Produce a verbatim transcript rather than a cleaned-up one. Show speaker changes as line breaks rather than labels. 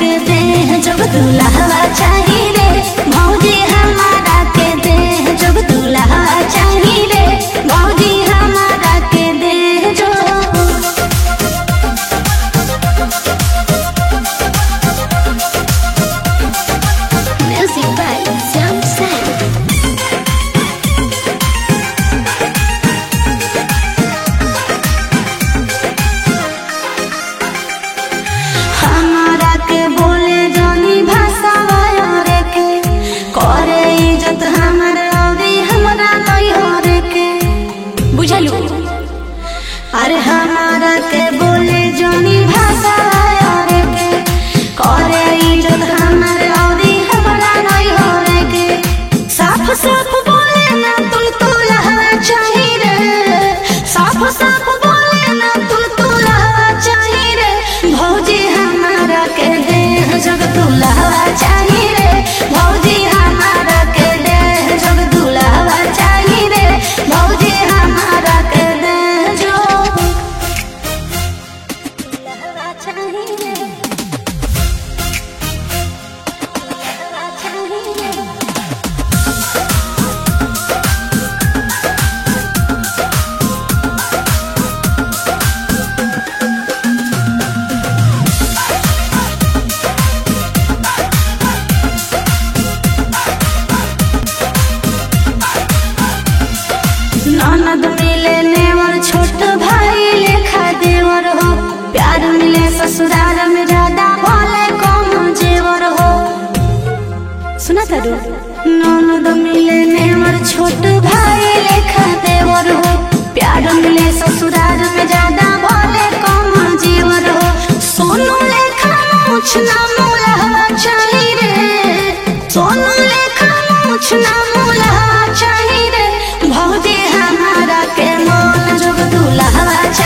के दे जब दुल्हा चाहिए रे भौजी हमारा के दे जब दुल्हा चाहिए रे भौजी हमारा के दे जो म्यूजिक बाय श्याम सैन। हमारा के बोले जानी भाषा वाले के करे इज्जत हमार औरी हमरा नहीं हो रे के बुझलू। अरे हमारा के बोले जानी भाषा वाले के करे इज्जत हमार औरी हमरा नहीं हो रे के साफ साफ बोले ना तुल तुलहा चाहिए रे साफ साफ बोले ना तुल तुलहा चाहिए रे भौजी हमारा के दे जब दुल्हा चाहिए रे भौजी हमारा के दे जब दुल्हा चाहिए रे भौजी हमारा के दे जो दुल्हा चाहिए रे दुल्हा चाहिए रे। ननद मिले नेवर छोट भाई लेखा देवर हो प्यार मिले ससुराल में ज्यादा भले कम जेवर हो सुना तारू। ननद मिले नेवर छोट भाई लेखा देवर हो प्यार मिले ससुराल में ज्यादा भले कम जेवर हो सोनू लेखा मुछ ना मुलहा चाहिए रे सोनू लेखा मुछ ना मुलहा चाहिए रे भौजी हमारा के मन जब दुल्हा